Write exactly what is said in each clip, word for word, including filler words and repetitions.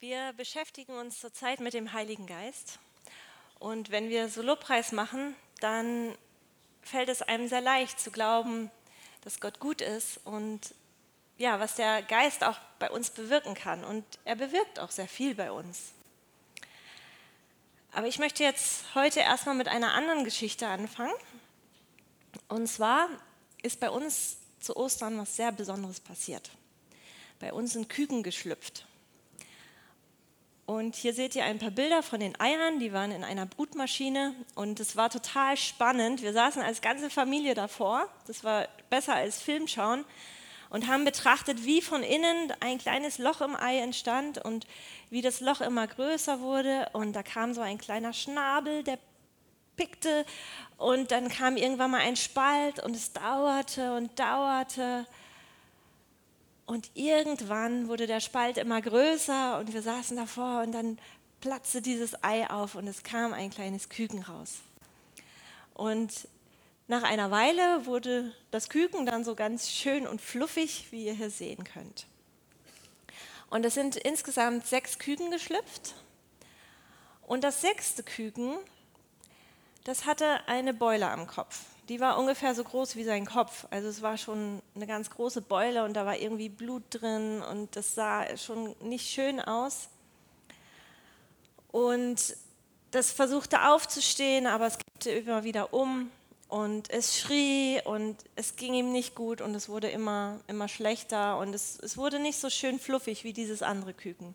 Wir beschäftigen uns zurzeit mit dem Heiligen Geist. Und wenn wir so Lobpreis machen, dann fällt es einem sehr leicht zu glauben, dass Gott gut ist und ja, was der Geist auch bei uns bewirken kann. Und er bewirkt auch sehr viel bei uns. Aber ich möchte jetzt heute erstmal mit einer anderen Geschichte anfangen. Und zwar ist bei uns zu Ostern was sehr Besonderes passiert. Bei uns sind Küken geschlüpft. Und hier seht ihr ein paar Bilder von den Eiern, die waren in einer Brutmaschine und es war total spannend. Wir saßen als ganze Familie davor, das war besser als Film schauen und haben betrachtet, wie von innen ein kleines Loch im Ei entstand und wie das Loch immer größer wurde und da kam so ein kleiner Schnabel, der pickte und dann kam irgendwann mal ein Spalt und es dauerte und dauerte. Und irgendwann wurde der Spalt immer größer und wir saßen davor und dann platzte dieses Ei auf und es kam ein kleines Küken raus. Und nach einer Weile wurde das Küken dann so ganz schön und fluffig, wie ihr hier sehen könnt. Und es sind insgesamt sechs Küken geschlüpft. Und das sechste Küken, das hatte eine Beule am Kopf. Die war ungefähr so groß wie sein Kopf. Also es war schon eine ganz große Beule und da war irgendwie Blut drin und das sah schon nicht schön aus. Und das versuchte aufzustehen, aber es kippte immer wieder um und es schrie und es ging ihm nicht gut und es wurde immer, immer schlechter und es, es wurde nicht so schön fluffig wie dieses andere Küken.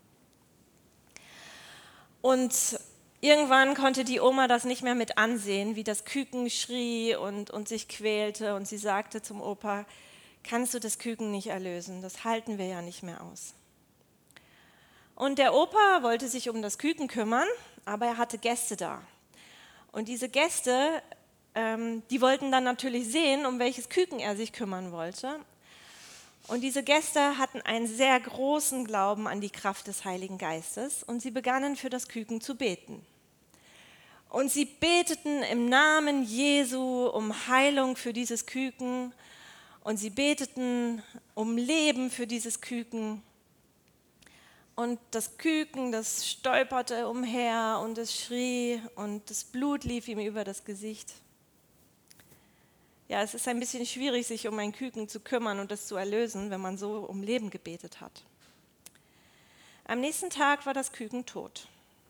Und irgendwann konnte die Oma das nicht mehr mit ansehen, wie das Küken schrie und, und sich quälte. Und sie sagte zum Opa, kannst du das Küken nicht erlösen? Das halten wir ja nicht mehr aus. Und der Opa wollte sich um das Küken kümmern, aber er hatte Gäste da. Und diese Gäste, ähm, die wollten dann natürlich sehen, um welches Küken er sich kümmern wollte. Und diese Gäste hatten einen sehr großen Glauben an die Kraft des Heiligen Geistes und sie begannen für das Küken zu beten. Und sie beteten im Namen Jesu um Heilung für dieses Küken und sie beteten um Leben für dieses Küken. Und das Küken, das stolperte umher und es schrie und das Blut lief ihm über das Gesicht. Ja, es ist ein bisschen schwierig, sich um ein Küken zu kümmern und es zu erlösen, wenn man so um Leben gebetet hat. Am nächsten Tag war das Küken tot.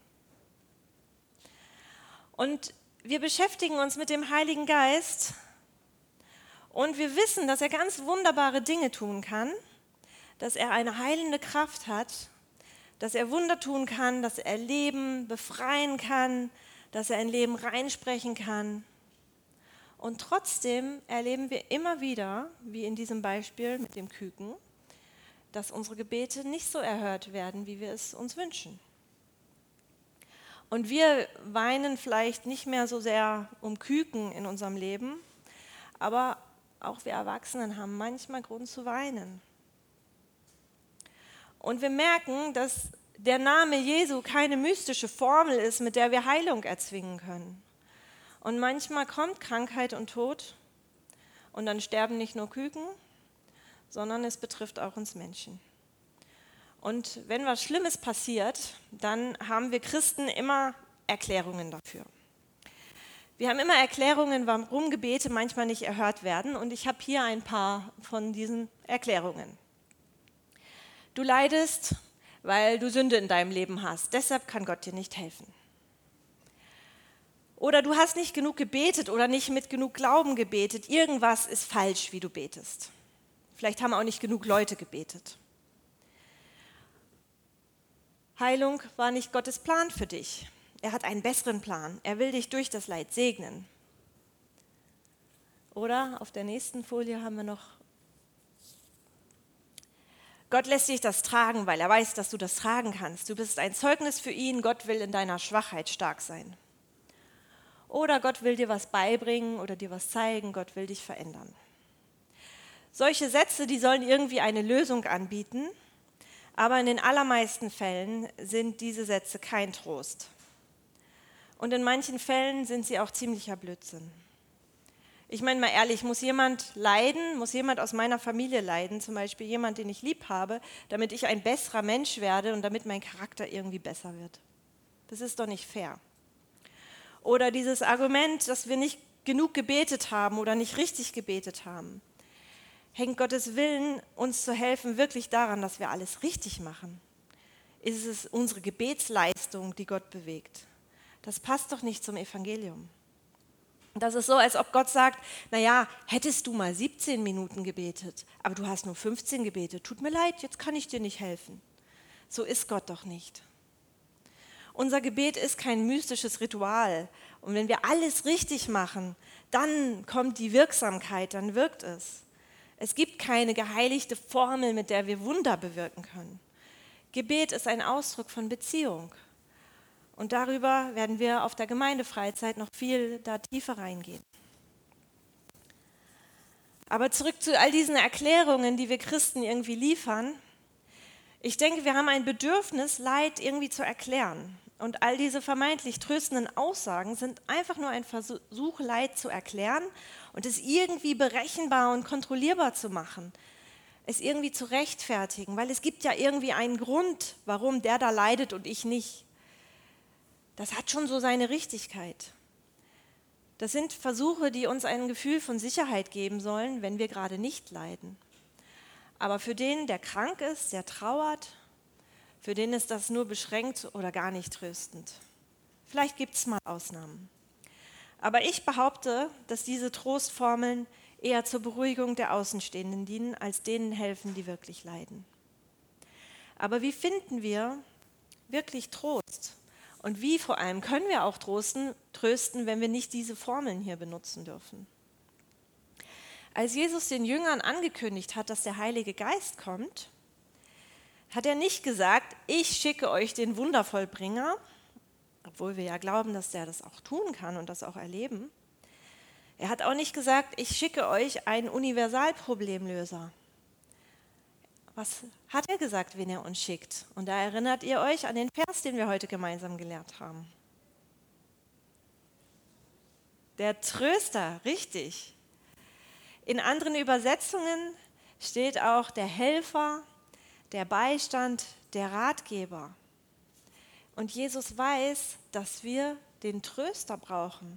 Und wir beschäftigen uns mit dem Heiligen Geist und wir wissen, dass er ganz wunderbare Dinge tun kann, dass er eine heilende Kraft hat, dass er Wunder tun kann, dass er Leben befreien kann, dass er ein Leben reinsprechen kann. Und trotzdem erleben wir immer wieder, wie in diesem Beispiel mit dem Küken, dass unsere Gebete nicht so erhört werden, wie wir es uns wünschen. Und wir weinen vielleicht nicht mehr so sehr um Küken in unserem Leben, aber auch wir Erwachsenen haben manchmal Grund zu weinen. Und wir merken, dass der Name Jesu keine mystische Formel ist, mit der wir Heilung erzwingen können. Und manchmal kommt Krankheit und Tod und dann sterben nicht nur Küken, sondern es betrifft auch uns Menschen. Und wenn was Schlimmes passiert, dann haben wir Christen immer Erklärungen dafür. Wir haben immer Erklärungen, warum Gebete manchmal nicht erhört werden und ich habe hier ein paar von diesen Erklärungen. Du leidest, weil du Sünde in deinem Leben hast, deshalb kann Gott dir nicht helfen. Oder du hast nicht genug gebetet oder nicht mit genug Glauben gebetet. Irgendwas ist falsch, wie du betest. Vielleicht haben auch nicht genug Leute gebetet. Heilung war nicht Gottes Plan für dich. Er hat einen besseren Plan. Er will dich durch das Leid segnen. Oder auf der nächsten Folie haben wir noch, Gott lässt dich das tragen, weil er weiß, dass du das tragen kannst. Du bist ein Zeugnis für ihn. Gott will in deiner Schwachheit stark sein. Oder Gott will dir was beibringen oder dir was zeigen, Gott will dich verändern. Solche Sätze, die sollen irgendwie eine Lösung anbieten, aber in den allermeisten Fällen sind diese Sätze kein Trost. Und in manchen Fällen sind sie auch ziemlicher Blödsinn. Ich meine mal ehrlich, muss jemand leiden, muss jemand aus meiner Familie leiden, zum Beispiel jemand, den ich lieb habe, damit ich ein besserer Mensch werde und damit mein Charakter irgendwie besser wird? Das ist doch nicht fair. Oder dieses Argument, dass wir nicht genug gebetet haben oder nicht richtig gebetet haben. Hängt Gottes Willen, uns zu helfen, wirklich daran, dass wir alles richtig machen? Ist es unsere Gebetsleistung, die Gott bewegt? Das passt doch nicht zum Evangelium. Das ist so, als ob Gott sagt, naja, hättest du mal siebzehn Minuten gebetet, aber du hast nur fünfzehn gebetet. Tut mir leid, jetzt kann ich dir nicht helfen. So ist Gott doch nicht. Unser Gebet ist kein mystisches Ritual. Und wenn wir alles richtig machen, dann kommt die Wirksamkeit, dann wirkt es. Es gibt keine geheiligte Formel, mit der wir Wunder bewirken können. Gebet ist ein Ausdruck von Beziehung. Und darüber werden wir auf der Gemeindefreizeit noch viel da tiefer reingehen. Aber zurück zu all diesen Erklärungen, die wir Christen irgendwie liefern. Ich denke, wir haben ein Bedürfnis, Leid irgendwie zu erklären. Und all diese vermeintlich tröstenden Aussagen sind einfach nur ein Versuch, Leid zu erklären und es irgendwie berechenbar und kontrollierbar zu machen. Es irgendwie zu rechtfertigen, weil es gibt ja irgendwie einen Grund, warum der da leidet und ich nicht. Das hat schon so seine Richtigkeit. Das sind Versuche, die uns ein Gefühl von Sicherheit geben sollen, wenn wir gerade nicht leiden. Aber für den, der krank ist, der trauert, für den ist das nur beschränkt oder gar nicht tröstend. Vielleicht gibt es mal Ausnahmen. Aber ich behaupte, dass diese Trostformeln eher zur Beruhigung der Außenstehenden dienen, als denen helfen, die wirklich leiden. Aber wie finden wir wirklich Trost? Und wie vor allem können wir auch trosten, trösten, wenn wir nicht diese Formeln hier benutzen dürfen? Als Jesus den Jüngern angekündigt hat, dass der Heilige Geist kommt, hat er nicht gesagt, ich schicke euch den Wundervollbringer, obwohl wir ja glauben, dass der das auch tun kann und das auch erleben. Er hat auch nicht gesagt, ich schicke euch einen Universalproblemlöser. Was hat er gesagt, wen er uns schickt? Und da erinnert ihr euch an den Vers, den wir heute gemeinsam gelernt haben. Der Tröster, richtig. In anderen Übersetzungen steht auch der Helfer, der Beistand, der Ratgeber. Und Jesus weiß, dass wir den Tröster brauchen,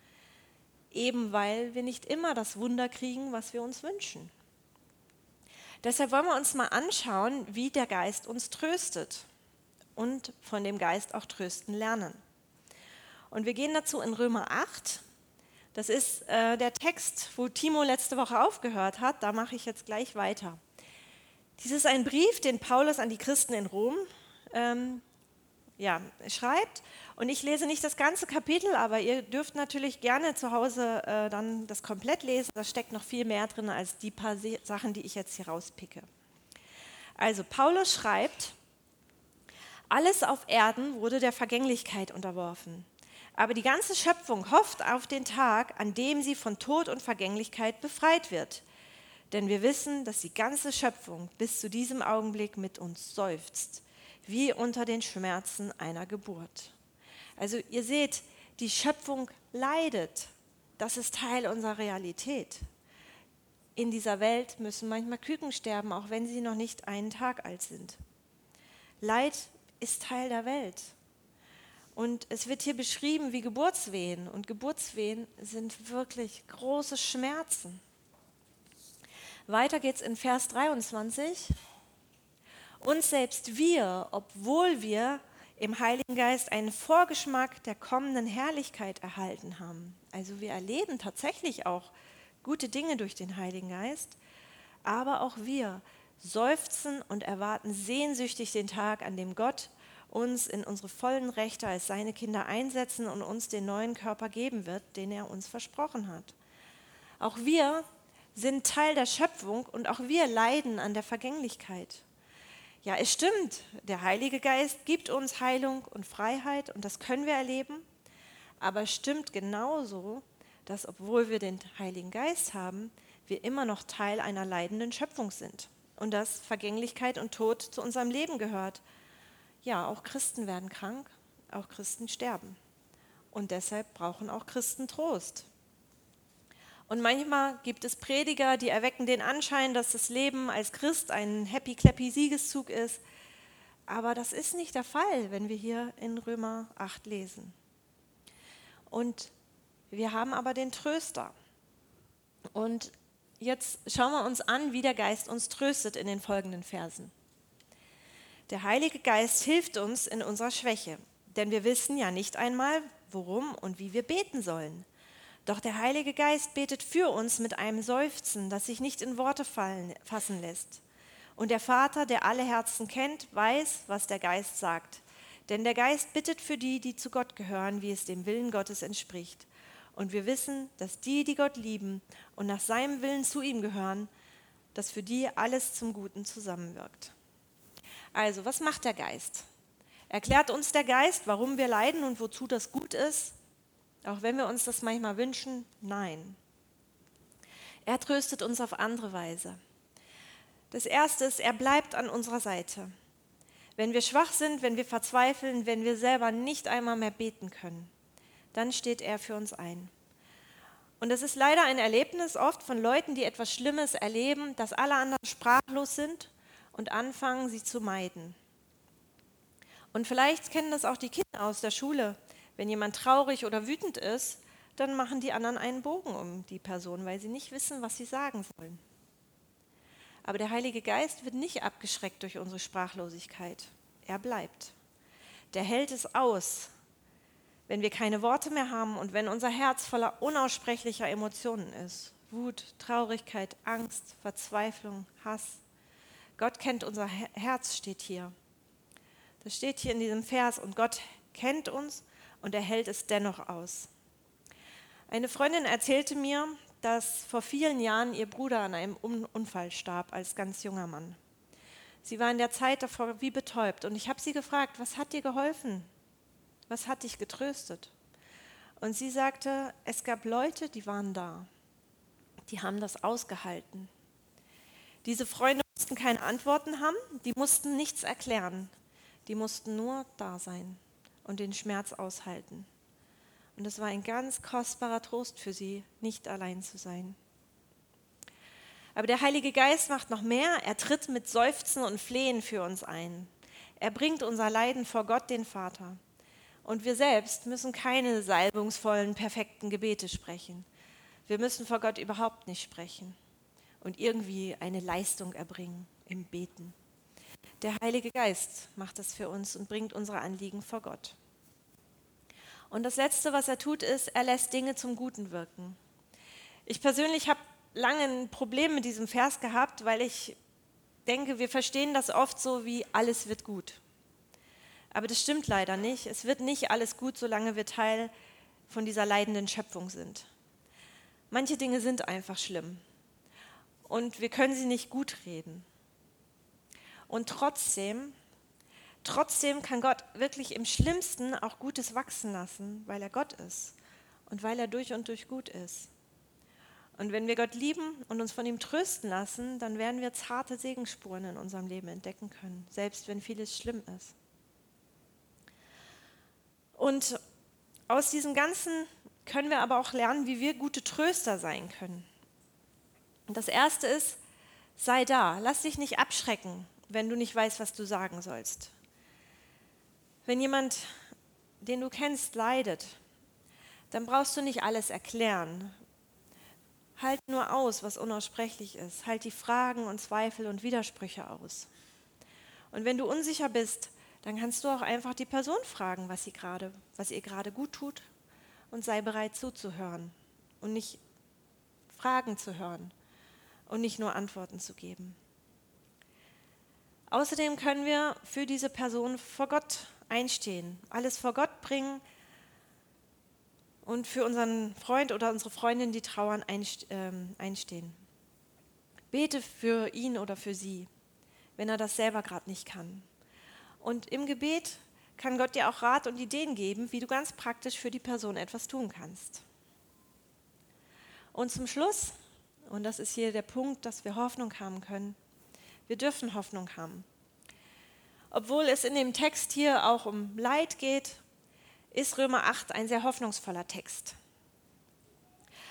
eben weil wir nicht immer das Wunder kriegen, was wir uns wünschen. Deshalb wollen wir uns mal anschauen, wie der Geist uns tröstet und von dem Geist auch trösten lernen. Und wir gehen dazu in Römer acht. Das ist äh, der Text, wo Timo letzte Woche aufgehört hat. Da mache ich jetzt gleich weiter. Dies ist ein Brief, den Paulus an die Christen in Rom ähm, ja, schreibt. Und ich lese nicht das ganze Kapitel, aber ihr dürft natürlich gerne zu Hause äh, dann das komplett lesen. Da steckt noch viel mehr drin als die paar Se- Sachen, die ich jetzt hier rauspicke. Also Paulus schreibt, alles auf Erden wurde der Vergänglichkeit unterworfen. Aber die ganze Schöpfung hofft auf den Tag, an dem sie von Tod und Vergänglichkeit befreit wird. Denn wir wissen, dass die ganze Schöpfung bis zu diesem Augenblick mit uns seufzt, wie unter den Schmerzen einer Geburt. Also ihr seht, die Schöpfung leidet. Das ist Teil unserer Realität. In dieser Welt müssen manchmal Küken sterben, auch wenn sie noch nicht einen Tag alt sind. Leid ist Teil der Welt. Und es wird hier beschrieben wie Geburtswehen. Und Geburtswehen sind wirklich große Schmerzen. Weiter geht's in Vers dreiundzwanzig. Und selbst wir, obwohl wir im Heiligen Geist einen Vorgeschmack der kommenden Herrlichkeit erhalten haben. Also wir erleben tatsächlich auch gute Dinge durch den Heiligen Geist, aber auch wir seufzen und erwarten sehnsüchtig den Tag, an dem Gott uns in unsere vollen Rechte als seine Kinder einsetzen und uns den neuen Körper geben wird, den er uns versprochen hat. Auch wir sind Teil der Schöpfung und auch wir leiden an der Vergänglichkeit. Ja, es stimmt, der Heilige Geist gibt uns Heilung und Freiheit und das können wir erleben, aber es stimmt genauso, dass obwohl wir den Heiligen Geist haben, wir immer noch Teil einer leidenden Schöpfung sind und dass Vergänglichkeit und Tod zu unserem Leben gehört. Ja, auch Christen werden krank, auch Christen sterben und deshalb brauchen auch Christen Trost. Und manchmal gibt es Prediger, die erwecken den Anschein, dass das Leben als Christ ein happy-clappy-Siegeszug ist. Aber das ist nicht der Fall, wenn wir hier in Römer acht lesen. Und wir haben aber den Tröster. Und jetzt schauen wir uns an, wie der Geist uns tröstet in den folgenden Versen. Der Heilige Geist hilft uns in unserer Schwäche, denn wir wissen ja nicht einmal, worum und wie wir beten sollen. Doch der Heilige Geist betet für uns mit einem Seufzen, das sich nicht in Worte fallen, fassen lässt. Und der Vater, der alle Herzen kennt, weiß, was der Geist sagt. Denn der Geist bittet für die, die zu Gott gehören, wie es dem Willen Gottes entspricht. Und wir wissen, dass die, die Gott lieben und nach seinem Willen zu ihm gehören, dass für die alles zum Guten zusammenwirkt. Also, was macht der Geist? Erklärt uns der Geist, warum wir leiden und wozu das gut ist? Auch wenn wir uns das manchmal wünschen, nein. Er tröstet uns auf andere Weise. Das Erste ist, er bleibt an unserer Seite. Wenn wir schwach sind, wenn wir verzweifeln, wenn wir selber nicht einmal mehr beten können, dann steht er für uns ein. Und das ist leider ein Erlebnis oft von Leuten, die etwas Schlimmes erleben, dass alle anderen sprachlos sind und anfangen, sie zu meiden. Und vielleicht kennen das auch die Kinder aus der Schule. Wenn jemand traurig oder wütend ist, dann machen die anderen einen Bogen um die Person, weil sie nicht wissen, was sie sagen sollen. Aber der Heilige Geist wird nicht abgeschreckt durch unsere Sprachlosigkeit. Er bleibt. Der hält es aus, wenn wir keine Worte mehr haben und wenn unser Herz voller unaussprechlicher Emotionen ist. Wut, Traurigkeit, Angst, Verzweiflung, Hass. Gott kennt unser Herz, steht hier. Das steht hier in diesem Vers und Gott kennt uns und er hält es dennoch aus. Eine Freundin erzählte mir, dass vor vielen Jahren ihr Bruder an einem Unfall starb als ganz junger Mann. Sie war in der Zeit davor wie betäubt und ich habe sie gefragt, was hat dir geholfen? Was hat dich getröstet? Und sie sagte, es gab Leute, die waren da. Die haben das ausgehalten. Diese Freunde mussten keine Antworten haben, die mussten nichts erklären. Die mussten nur da sein und den Schmerz aushalten. Und es war ein ganz kostbarer Trost für sie, nicht allein zu sein. Aber der Heilige Geist macht noch mehr. Er tritt mit Seufzen und Flehen für uns ein. Er bringt unser Leiden vor Gott, den Vater. Und wir selbst müssen keine salbungsvollen, perfekten Gebete sprechen. Wir müssen vor Gott überhaupt nicht sprechen und irgendwie eine Leistung erbringen im Beten. Der Heilige Geist macht das für uns und bringt unsere Anliegen vor Gott. Und das Letzte, was er tut, ist, er lässt Dinge zum Guten wirken. Ich persönlich habe lange ein Problem mit diesem Vers gehabt, weil ich denke, wir verstehen das oft so wie alles wird gut. Aber das stimmt leider nicht. Es wird nicht alles gut, solange wir Teil von dieser leidenden Schöpfung sind. Manche Dinge sind einfach schlimm und wir können sie nicht gut reden. Und trotzdem, trotzdem kann Gott wirklich im Schlimmsten auch Gutes wachsen lassen, weil er Gott ist und weil er durch und durch gut ist. Und wenn wir Gott lieben und uns von ihm trösten lassen, dann werden wir zarte Segensspuren in unserem Leben entdecken können, selbst wenn vieles schlimm ist. Und aus diesem Ganzen können wir aber auch lernen, wie wir gute Tröster sein können. Und das Erste ist, sei da, lass dich nicht abschrecken, wenn du nicht weißt, was du sagen sollst. Wenn jemand, den du kennst, leidet, dann brauchst du nicht alles erklären. Halt nur aus, was unaussprechlich ist. Halt die Fragen und Zweifel und Widersprüche aus. Und wenn du unsicher bist, dann kannst du auch einfach die Person fragen, was sie gerade, was ihr gerade gut tut und sei bereit zuzuhören und nicht Fragen zu hören und nicht nur Antworten zu geben. Außerdem können wir für diese Person vor Gott einstehen, alles vor Gott bringen und für unseren Freund oder unsere Freundin, die trauern, einstehen. Bete für ihn oder für sie, wenn er das selber gerade nicht kann. Und im Gebet kann Gott dir auch Rat und Ideen geben, wie du ganz praktisch für die Person etwas tun kannst. Und zum Schluss, und das ist hier der Punkt, dass wir Hoffnung haben können, wir dürfen Hoffnung haben. Obwohl es in dem Text hier auch um Leid geht, ist Römer acht ein sehr hoffnungsvoller Text.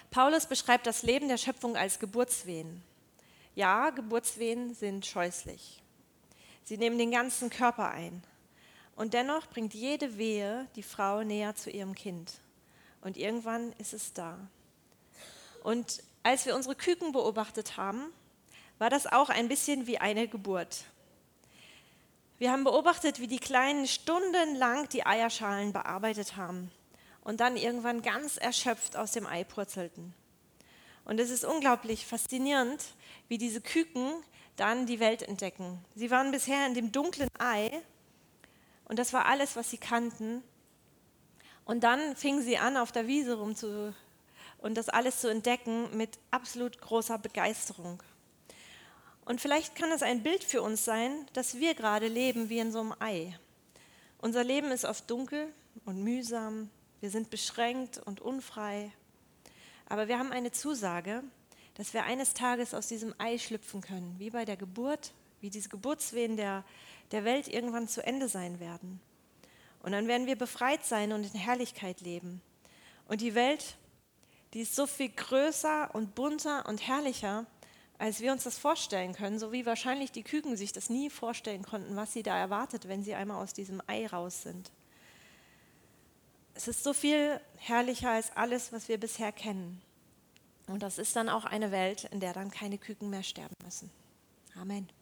Paulus beschreibt das Leben der Schöpfung als Geburtswehen. Ja, Geburtswehen sind scheußlich. Sie nehmen den ganzen Körper ein. Und dennoch bringt jede Wehe die Frau näher zu ihrem Kind. Und irgendwann ist es da. Und als wir unsere Küken beobachtet haben, war das auch ein bisschen wie eine Geburt. Wir haben beobachtet, wie die Kleinen stundenlang die Eierschalen bearbeitet haben und dann irgendwann ganz erschöpft aus dem Ei purzelten. Und es ist unglaublich faszinierend, wie diese Küken dann die Welt entdecken. Sie waren bisher in dem dunklen Ei und das war alles, was sie kannten. Und dann fingen sie an, auf der Wiese rumzu und das alles zu entdecken mit absolut großer Begeisterung. Und vielleicht kann es ein Bild für uns sein, dass wir gerade leben wie in so einem Ei. Unser Leben ist oft dunkel und mühsam, wir sind beschränkt und unfrei. Aber wir haben eine Zusage, dass wir eines Tages aus diesem Ei schlüpfen können, wie bei der Geburt, wie diese Geburtswehen der, der Welt irgendwann zu Ende sein werden. Und dann werden wir befreit sein und in Herrlichkeit leben. Und die Welt, die ist so viel größer und bunter und herrlicher, als wir uns das vorstellen können, so wie wahrscheinlich die Küken sich das nie vorstellen konnten, was sie da erwartet, wenn sie einmal aus diesem Ei raus sind. Es ist so viel herrlicher als alles, was wir bisher kennen. Und das ist dann auch eine Welt, in der dann keine Küken mehr sterben müssen. Amen.